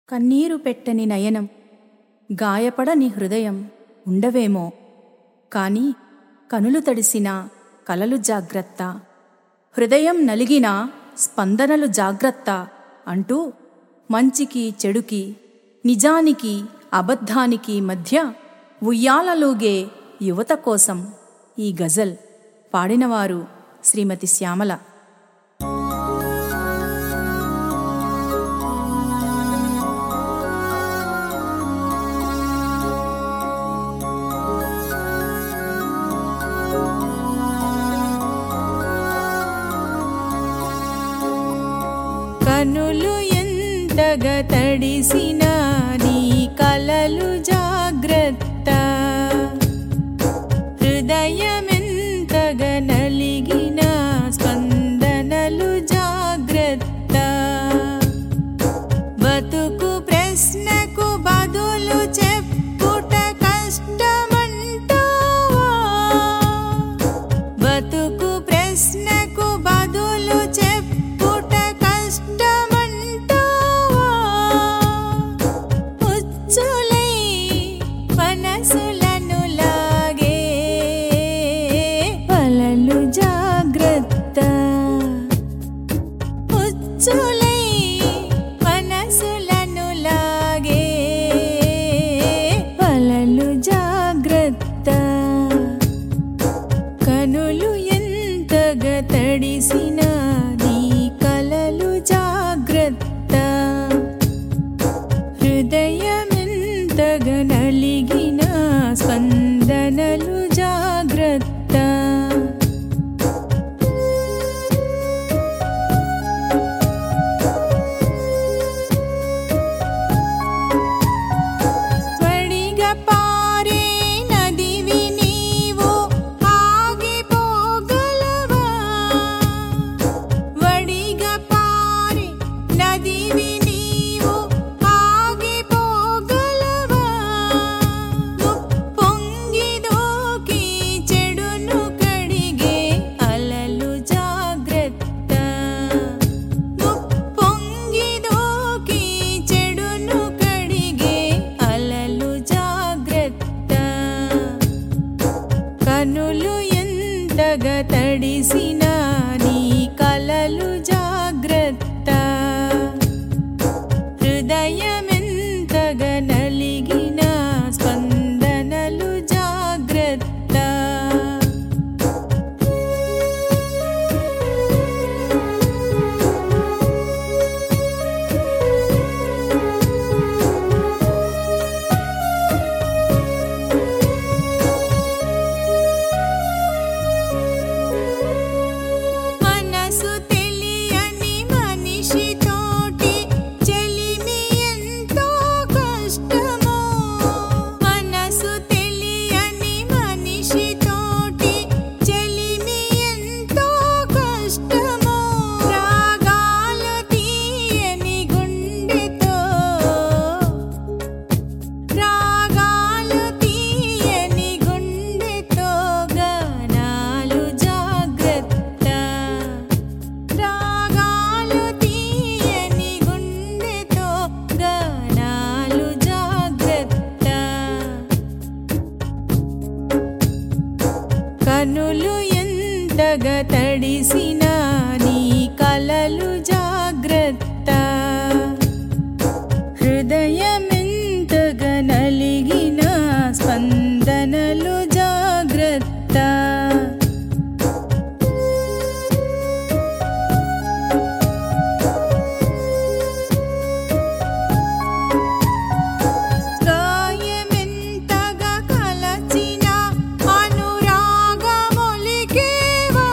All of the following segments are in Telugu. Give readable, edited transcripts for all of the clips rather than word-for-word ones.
కన్నీరు పెట్టని నయనం, గాయపడని హృదయం ఉండవేమో, కాని కనులు తడిసిన కలలు జాగ్రత్త, హృదయం నలిగిన స్పందనలు జాగ్రత్త అంటూ మంచికి చెడుకి, నిజానికి అబద్ధానికి మధ్య ఉయ్యాలలూగే యువత కోసం ఈ గజల్ పాడినవారు శ్రీమతి శ్యామల. కనులు ఎంతగా తడిసినా నీ కలలు జాగ్రత్త, హృదయమెంతగా నలిగిన స్పందనలు జాగ్రత్త. బతుకు ప్రశ్నకు బదులు చెప్పుట కష్టమంటావా, బతుకు ప్రశ్నకు బదులు చెప్పుట కష్టమంటావా. ఉచ్చులై మనసులను లాగే వలలు జాగ్రత్త, ఉచ్చులై మనసులను లాగే వలలు జాగ్రత్త. కనులు ఎంతగా తడిసినా నీ కలలు జాగ్రత్త, హృదయమెంతగా నలిగిన స్పందనలు జాగ్రత్త. వడిగా పారే నదివి నీవు ఆగిపోగలవా, వడిగా పారే నదివి నీవు ఆగిపోగలవా. పొంగి దూకి చెడును కడిగే అలలు జాగ్రత్త, పొంగి దూకి చెడును కడిగే అలలు జాగ్రత్త. కనులు ఎంతగా తడిసినా నీ కలలు జాగ్రత్త, హృదయమెంతగా నలిగిన స్పందనలు జాగ్రత్త. మనసు తెలియని మనిషితోటి చెలిమి ఎంతో కష్టమో, మనసు తెలియని మనిషితోటి చెలిమి ఎంతో కష్టమో. రాగాలు తీయని గుండెతో, రాగాలు తీయని గుండెతో గానాలు జాగ్రత్త, రాగాలు తీయని గుండెతో గానాలు జాగ్రత్త. కనులు ఎంతగా తడిసినా నీ కలలు జాగ్రత్త, హృదయమెంతగా నలిగిన స్పందనలు జాగ్రత్త. గాయమెంతగా కలచిన అనురాగమొలికేవా,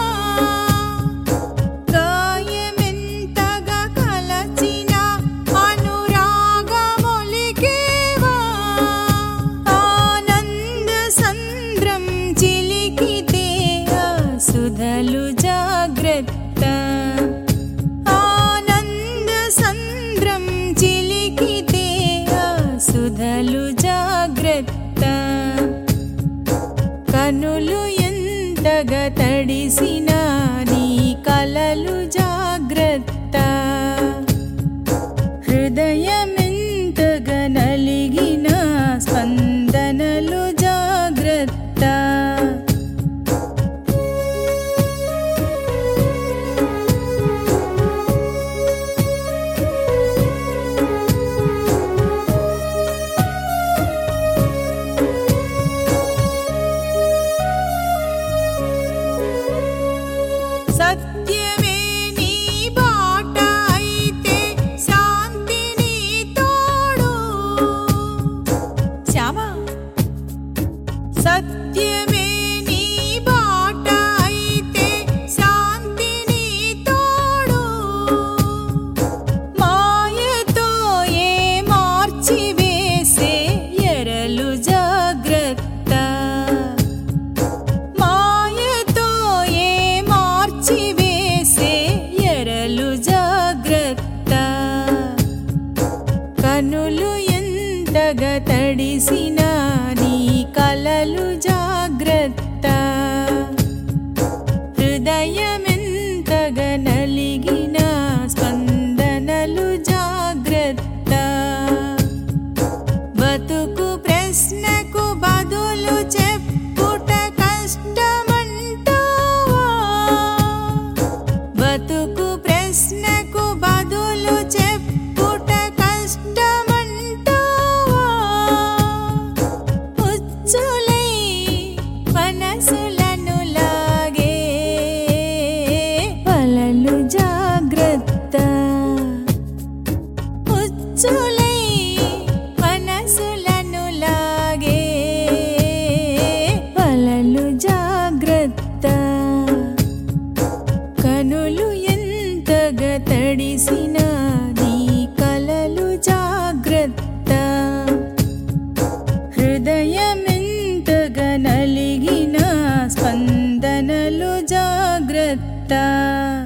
గాయమెంతగా కలచిన అనురాగమొలికేవా. కనులు ఎంతగా తడిసినా నీ కలలు జాగ్రత్త. హృదయమెంతగా నలిగినా స్పందనలు జాగ్రత్త. బతుకు ప్రశ్నకు బదులు చెప్పుట కష్టమంటావా? బతుకు ప్రశ్నకు బదులు చెప్పుట కష్టమంటావా? ఉచ్చులై మనసులను లాగే వలలు జాగ్రత్త. ఉచ్చులై మనసులను లాగే వలలు జాగ్రత్త. కనులు ఎంతగా తడిసినా నీ కలలు జాగ్రత్త. హృదయమెంతగా నలిగినా స్పందనలు జాగ్రత్త.